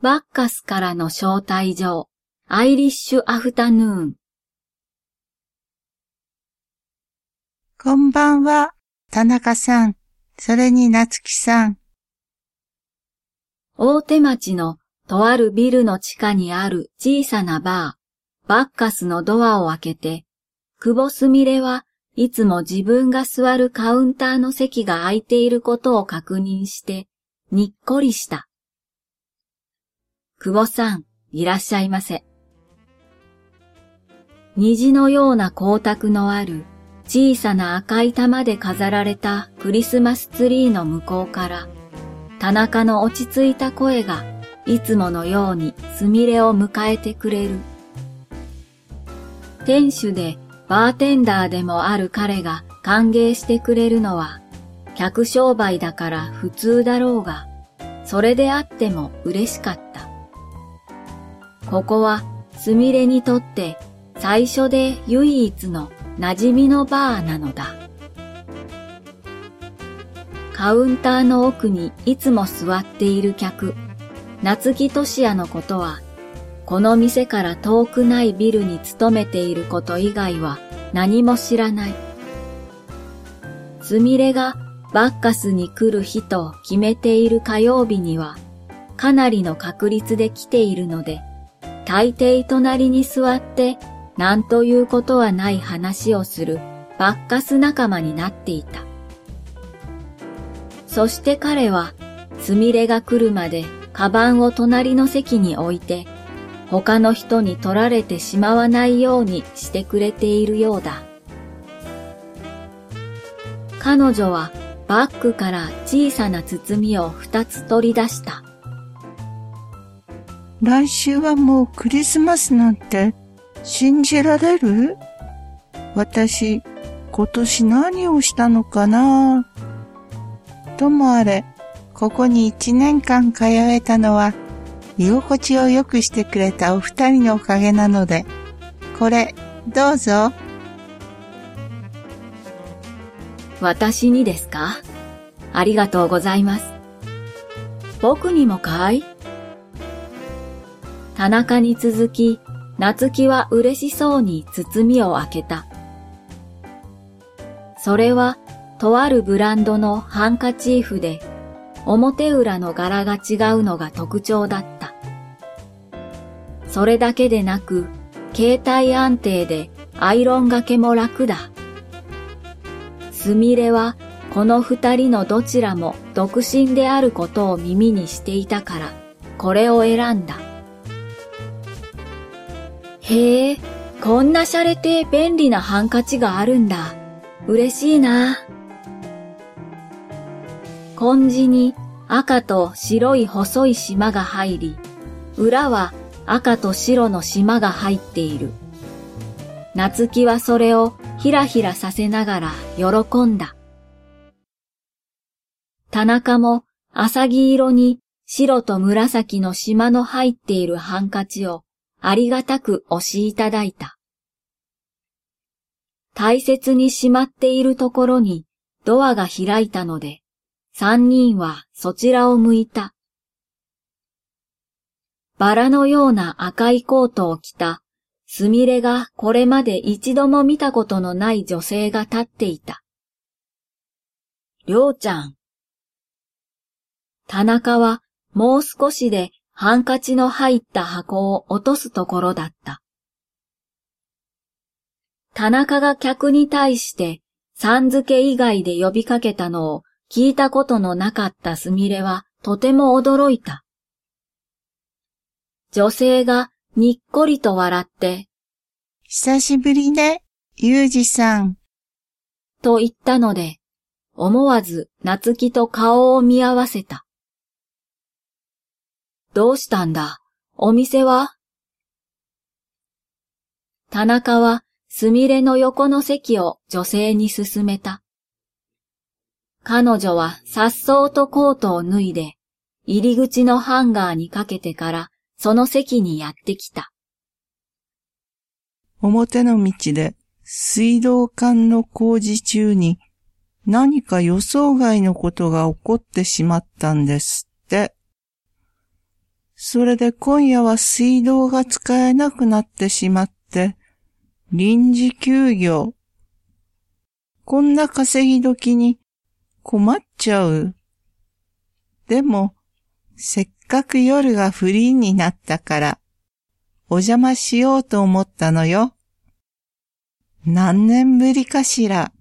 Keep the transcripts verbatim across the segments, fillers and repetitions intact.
バッカスからの招待状、アイリッシュアフタヌーン。 こんばんは、田中さん、それに夏希さん。 大手町のとあるビルの地下にある小さなバー、バッカスのドアを開けて、久保すみれはいつも自分が座るカウンターの席が空いていることを確認して、にっこりした。久保さん、いらっしゃいませ。虹のような光沢のある小さな赤い玉で飾られたクリスマスツリーの向こうから、田中の落ち着いた声がいつものようにすみれを迎えてくれる。店主でバーテンダーでもある彼が歓迎してくれるのは、客商売だから普通だろうが、それであっても嬉しかった。ここはすみれにとって最初で唯一の馴染みのバーなのだ。カウンターの奥にいつも座っている客、夏木俊也のことは、この店から遠くないビルに勤めていること以外は何も知らない。すみれがバッカスに来る日と決めている火曜日には、かなりの確率で来ているので、大抵隣に座って何ということはない話をするバッカス仲間になっていた。そして彼はすみれが来るまでカバンを隣の席に置いて他の人に取られてしまわないようにしてくれているようだ。彼女はバッグから小さな包みを二つ取り出した。 来週はもうクリスマスなんて信じられる？私、今年何をしたのかな？ともあれ、ここに一年間通えたのは、居心地を良くしてくれたお二人のおかげなので、これ、どうぞ。 私にですか？ありがとうございます。僕にもかい？田中に続き、夏希は嬉しそうに包みを開けた。それは、とあるブランドのハンカチーフで、表裏の柄が違うのが特徴だった。それだけでなく、携帯安定でアイロンがけも楽だ。すみれは、この二人のどちらも独身であることを耳にしていたから、これを選んだ。へえ、こんな洒落て便利なハンカチがあるんだ。嬉しいな。紺地に赤と白い細い縞が入り、裏は赤と白の縞が入っている。夏希はそれをひらひらさせながら喜んだ。田中も浅黄色に白と紫の縞の入っているハンカチをありがたくおしいただいた。大切にしまっているところにドアが開いたので、三人はそちらを向いた。バラのような赤いコートを着た、すみれがこれまで一度も見たことのない女性が立っていた。りょうちゃん。田中はもう少しでハンカチの入った箱を落とすところだった。田中が客に対してさん付け以外で呼びかけたのを聞いたことのなかったすみれはとても驚いた。女性がにっこりと笑って、 久しぶりね、ゆうじさん。 と言ったので、思わず夏希と顔を見合わせた。どうしたんだ？お店は？田中はすみれの横の席を女性に勧めた。彼女はさっそうとコートを脱いで、入り口のハンガーにかけてからその席にやってきた。 表の道で水道管の工事中に何か予想外のことが起こってしまったんですって。 それで今夜は水道が使えなくなってしまって、臨時休業。こんな稼ぎ時に困っちゃう。でも、せっかく夜がフリーになったから、お邪魔しようと思ったのよ。何年ぶりかしら。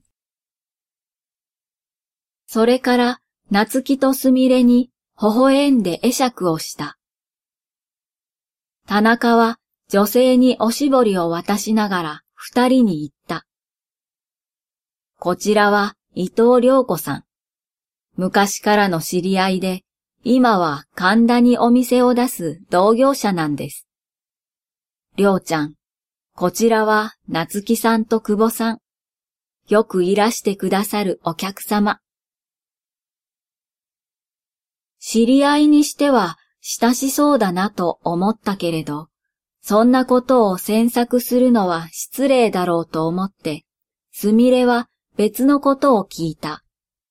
それから、夏希とすみれに微笑んで会釈をした。田中は女性におしぼりを渡しながら二人に言った。こちらは伊藤良子さん。昔からの知り合いで、今は神田にお店を出す同業者なんです。良ちゃん、こちらは夏希さんと久保さん。よくいらしてくださるお客様。知り合いにしては親しそうだなと思ったけれど、そんなことを詮索するのは失礼だろうと思って、すみれは別のことを聞いた。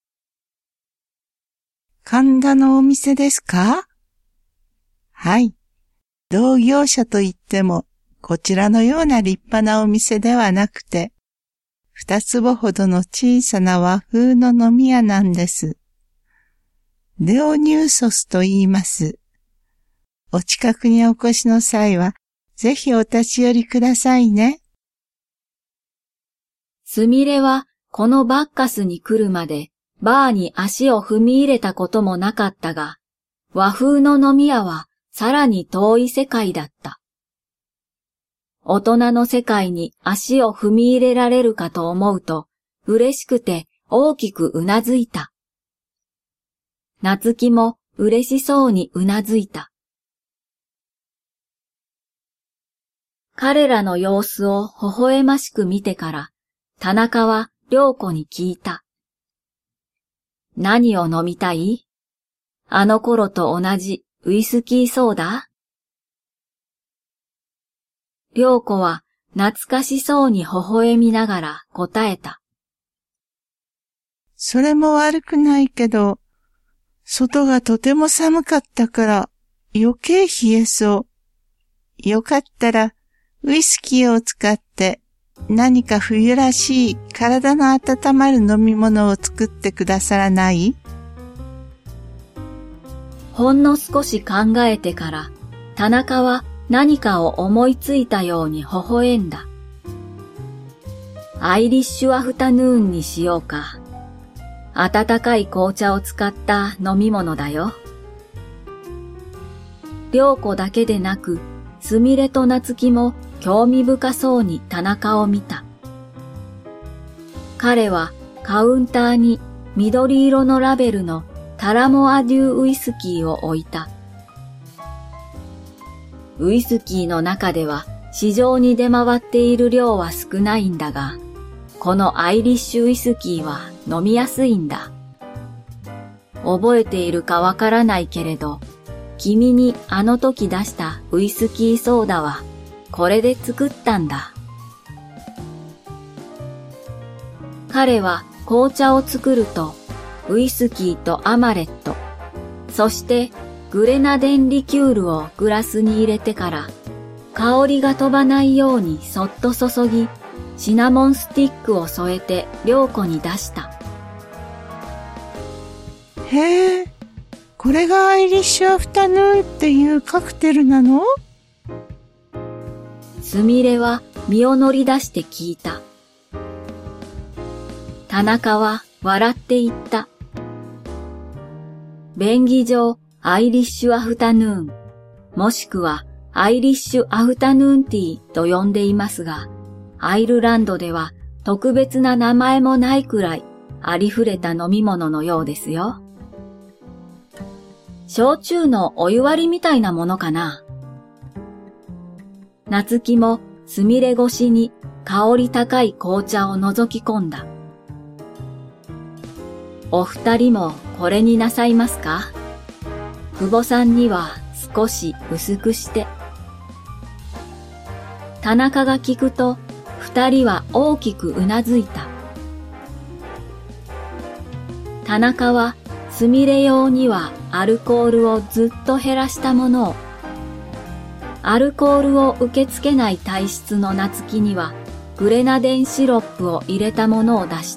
神田のお店ですか？はい。同業者といっても、こちらのような立派なお店ではなくて、二坪ほどの小さな和風の飲み屋なんです。レオニューソスと言います。お近くにお越しの際は、ぜひお立ち寄りくださいね。 すみれはこのバッカスに来るまでバーに足を踏み入れたこともなかったが、和風の飲み屋はさらに遠い世界だった。大人の世界に足を踏み入れられるかと思うと、嬉しくて大きくうなずいた。夏希も嬉しそうにうなずいた。彼らの様子を微笑ましく見てから、田中は良子に聞いた。何を飲みたい？あの頃と同じウイスキーソーダ？良子は懐かしそうに微笑みながら答えた。 それも悪くないけど、外がとても寒かったから余計冷えそう。よかったらウイスキーを使って何か冬らしい体の温まる飲み物を作ってくださらない？ ほんの少し考えてから田中は何かを思いついたように微笑んだ。アイリッシュアフタヌーンにしようか。温かい紅茶を使った飲み物だよ。良子だけでなく、すみれと夏希も興味深そうに田中を見た。彼はカウンターに緑色のラベルのタラモアデューウイスキーを置いた。ウイスキーの中では市場に出回っている量は少ないんだが、このアイリッシュウイスキーは飲みやすいんだ。覚えているかわからないけれど、君にあの時出したウイスキーソーダはこれで作ったんだ。彼は紅茶を作ると、ウイスキーとアマレット、そしてグレナデンリキュールをグラスに入れてから、香りが飛ばないようにそっと注ぎ、シナモンスティックを添えて良子に出した。 へえ、これがアイリッシュアフタヌーンっていうカクテルなの？ すみれは身を乗り出して聞いた。田中は笑って言った。便宜上アイリッシュアフタヌーン、もしくはアイリッシュアフタヌーンティーと呼んでいますが、アイルランドでは特別な名前もないくらいありふれた飲み物のようですよ。焼酎のお湯割りみたいなものかな。夏希もすみれ越しに香り高い紅茶を覗き込んだ。お二人もこれになさいますか？久保さんには少し薄くして。田中が聞くと、二人は大きくうなずいた。田中はすみれ用にはアルコールをずっと減らしたものをアルコールを受け付けない体質の夏希にはグレナデンシロップを入れたものを出した。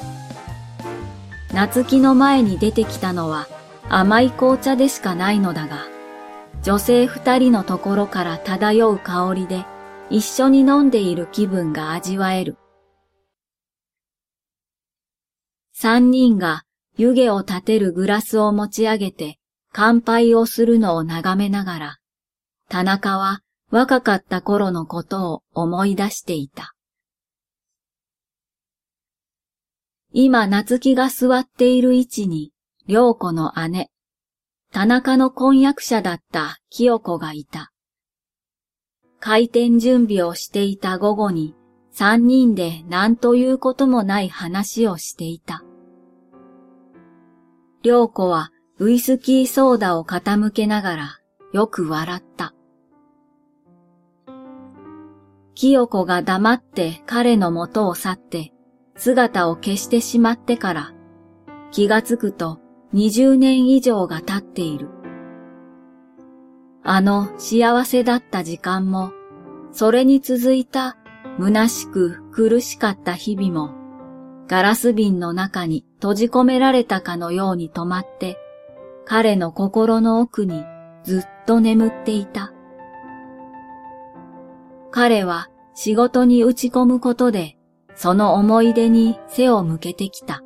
夏希の前に出てきたのは甘い紅茶でしかないのだが、女性二人のところから漂う香りで一緒に飲んでいる気分が味わえる。三人が湯気を立てるグラスを持ち上げて乾杯をするのを眺めながら、田中は若かった頃のことを思い出していた。今夏希が座っている位置に良子の姉、田中の婚約者だった清子がいた。開店準備をしていた午後に三人で何ということもない話をしていた。良子はウイスキーソーダを傾けながらよく笑った。清子が黙って彼の元を去って姿を消してしまってから気がつくと二十年以上が経っている。あの幸せだった時間も、それに続いた虚しく苦しかった日々も、ガラス瓶の中に閉じ込められたかのように止まって、彼の心の奥にずっと眠っていた。彼は仕事に打ち込むことで、その思い出に背を向けてきた。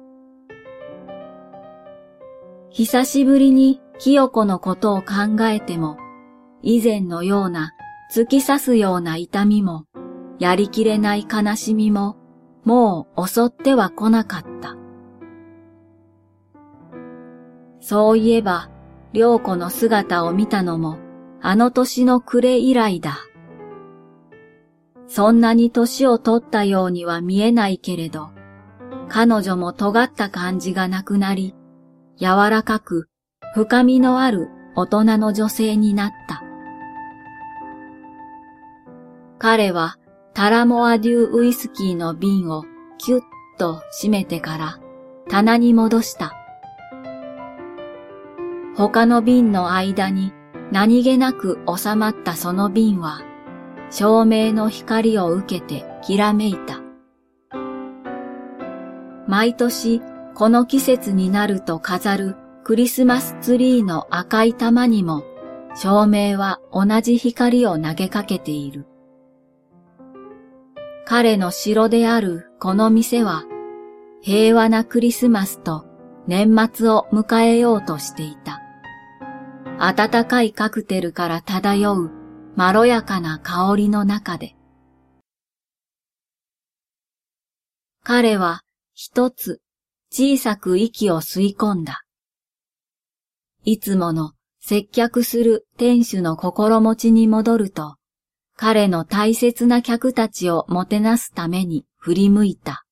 久しぶりに清子のことを考えても、以前のような突き刺すような痛みも、やりきれない悲しみも、もう襲っては来なかった。そういえば、良子の姿を見たのも、あの年の暮れ以来だ。そんなに年を取ったようには見えないけれど、彼女も尖った感じがなくなり、柔らかく深みのある大人の女性になった。彼はタラモアデューウイスキーの瓶をキュッと閉めてから棚に戻した。他の瓶の間に何気なく収まったその瓶は照明の光を受けてきらめいた。毎年この季節になると飾るクリスマスツリーの赤い玉にも照明は同じ光を投げかけている。彼の城であるこの店は平和なクリスマスと年末を迎えようとしていた。温かいカクテルから漂うまろやかな香りの中で。彼は一つ小さく息を吸い込んだ。いつもの接客する店主の心持ちに戻ると、彼の大切な客たちをもてなすために振り向いた。